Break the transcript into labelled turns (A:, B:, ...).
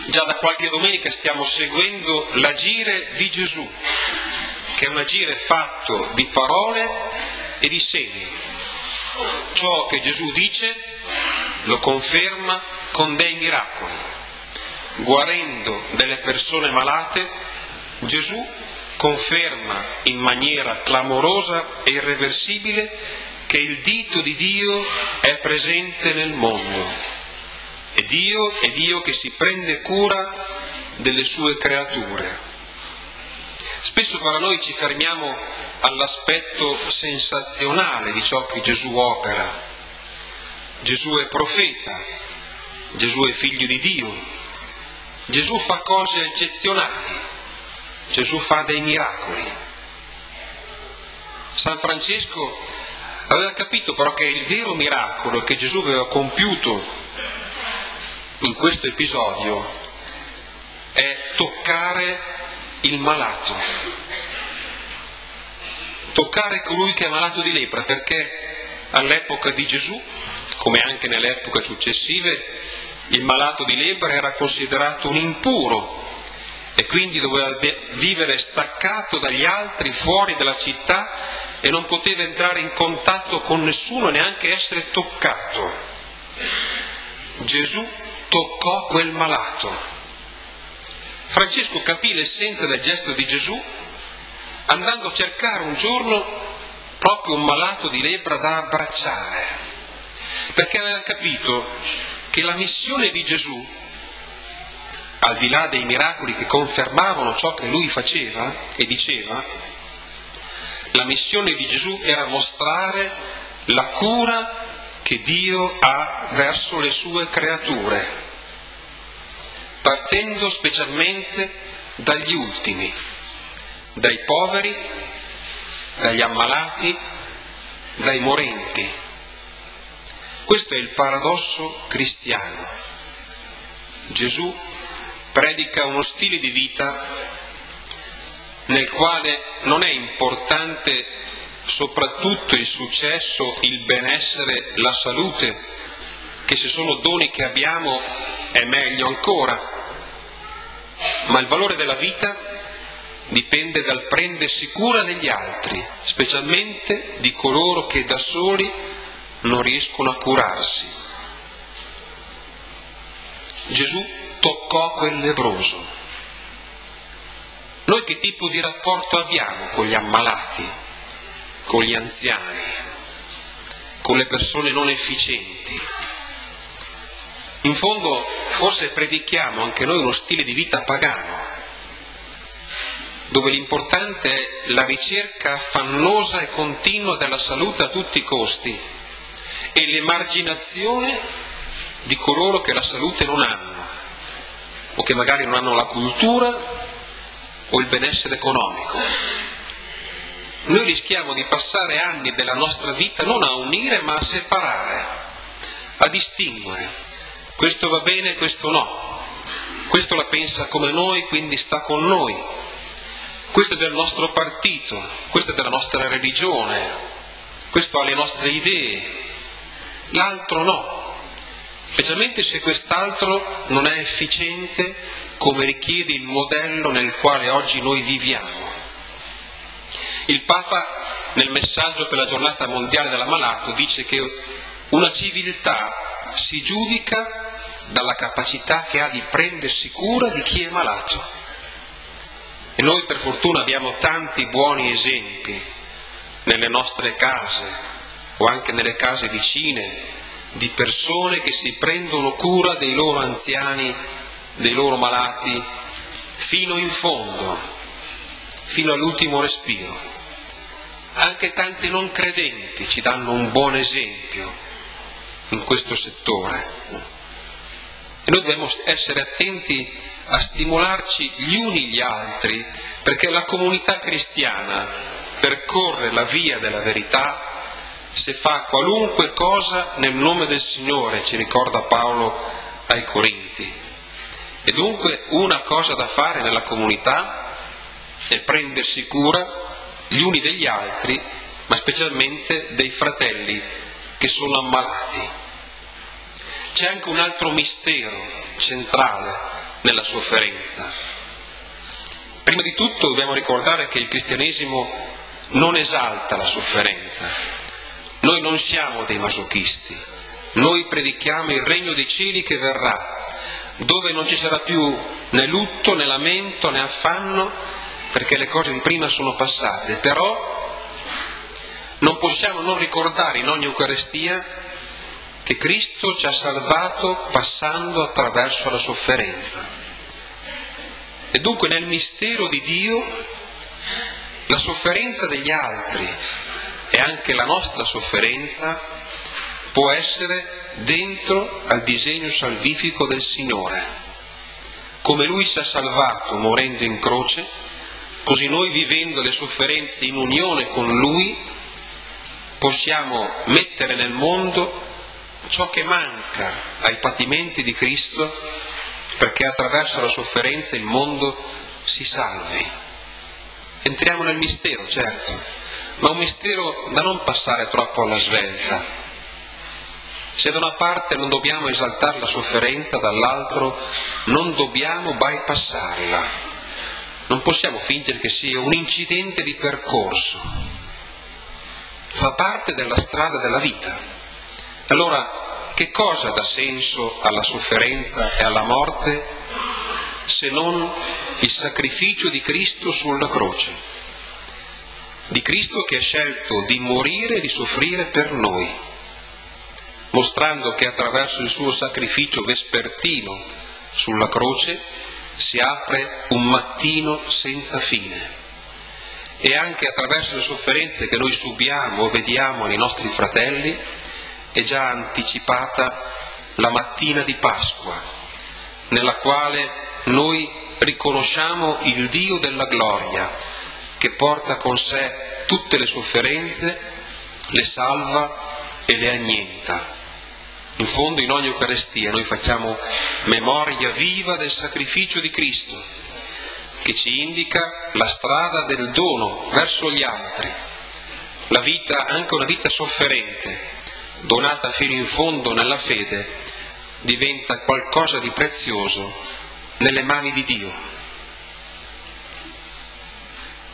A: Già da qualche domenica stiamo seguendo l'agire di Gesù, che è un agire fatto di parole e di segni. Ciò che Gesù dice lo conferma con dei miracoli. Guarendo delle persone malate, Gesù conferma in maniera clamorosa e irreversibile che il dito di Dio è presente nel mondo. È Dio che si prende cura delle sue creature. Spesso per noi ci fermiamo all'aspetto sensazionale di ciò che Gesù opera. Gesù è profeta, Gesù è figlio di Dio, Gesù fa cose eccezionali, Gesù fa dei miracoli. San Francesco aveva capito però che il vero miracolo che Gesù aveva compiuto in questo episodio è toccare il malato, toccare colui che è malato di lepre, perché all'epoca di Gesù, come anche nelle epoche successive, il malato di lepre era considerato un impuro e quindi doveva vivere staccato dagli altri, fuori dalla città, e non poteva entrare in contatto con nessuno, neanche essere toccato. Gesù toccò quel malato. Francesco capì l'essenza del gesto di Gesù andando a cercare un giorno proprio un malato di lebbra da abbracciare, perché aveva capito che la missione di Gesù, al di là dei miracoli che confermavano ciò che lui faceva e diceva, la missione di Gesù era mostrare la cura che Dio ha verso le sue creature, partendo specialmente dagli ultimi, dai poveri, dagli ammalati, dai morenti. Questo è il paradosso cristiano. Gesù predica uno stile di vita nel quale non è importante soprattutto il successo, il benessere, la salute, che se sono doni che abbiamo è meglio ancora, ma il valore della vita dipende dal prendersi cura degli altri, specialmente di coloro che da soli non riescono a curarsi. Gesù toccò quel lebbroso. Noi che tipo di rapporto abbiamo con gli ammalati, con gli anziani, con le persone non efficienti? In fondo forse predichiamo anche noi uno stile di vita pagano, dove l'importante è la ricerca affannosa e continua della salute a tutti i costi e l'emarginazione di coloro che la salute non hanno, o che magari non hanno la cultura o il benessere economico. Noi rischiamo di passare anni della nostra vita non a unire ma a separare, a distinguere. Questo va bene, questo no. Questo la pensa come noi, quindi sta con noi. Questo è del nostro partito, questo è della nostra religione, questo ha le nostre idee, l'altro no. Specialmente se quest'altro non è efficiente come richiede il modello nel quale oggi noi viviamo. Il Papa, nel messaggio per la giornata mondiale dell'ammalato, dice che una civiltà si giudica dalla capacità che ha di prendersi cura di chi è malato. E noi per fortuna abbiamo tanti buoni esempi nelle nostre case o anche nelle case vicine di persone che si prendono cura dei loro anziani, dei loro malati, fino in fondo, fino all'ultimo respiro. Anche tanti non credenti ci danno un buon esempio in questo settore. E noi dobbiamo essere attenti a stimolarci gli uni gli altri, perché la comunità cristiana percorre la via della verità se fa qualunque cosa nel nome del Signore, ci ricorda Paolo ai Corinti. E dunque una cosa da fare nella comunità è prendersi cura gli uni degli altri, ma specialmente dei fratelli che sono ammalati. C'è anche un altro mistero centrale nella sofferenza. Prima di tutto dobbiamo ricordare che il cristianesimo non esalta la sofferenza. Noi non siamo dei masochisti, noi predichiamo il regno dei cieli che verrà, dove non ci sarà più né lutto, né lamento, né affanno, perché le cose di prima sono passate. Però non possiamo non ricordare in ogni Eucaristia che Cristo ci ha salvato passando attraverso la sofferenza. E dunque nel mistero di Dio la sofferenza degli altri e anche la nostra sofferenza può essere dentro al disegno salvifico del Signore. Come Lui ci ha salvato morendo in croce, così noi, vivendo le sofferenze in unione con Lui, possiamo mettere nel mondo ciò che manca ai patimenti di Cristo, perché attraverso la sofferenza il mondo si salvi. Entriamo nel mistero, certo, ma un mistero da non passare troppo alla svelta. Se da una parte non dobbiamo esaltare la sofferenza, dall'altro non dobbiamo bypassarla. Non possiamo fingere che sia un incidente di percorso. Fa parte della strada della vita. Allora, che cosa dà senso alla sofferenza e alla morte se non il sacrificio di Cristo sulla croce? Di Cristo che ha scelto di morire e di soffrire per noi, mostrando che attraverso il suo sacrificio vespertino sulla croce si apre un mattino senza fine. E anche attraverso le sofferenze che noi subiamo o vediamo nei nostri fratelli è già anticipata la mattina di Pasqua, nella quale noi riconosciamo il Dio della gloria, che porta con sé tutte le sofferenze, le salva e le annienta. In fondo, in ogni Eucaristia noi facciamo memoria viva del sacrificio di Cristo, che ci indica la strada del dono verso gli altri, la vita, anche una vita sofferente, donata fino in fondo nella fede, diventa qualcosa di prezioso nelle mani di Dio.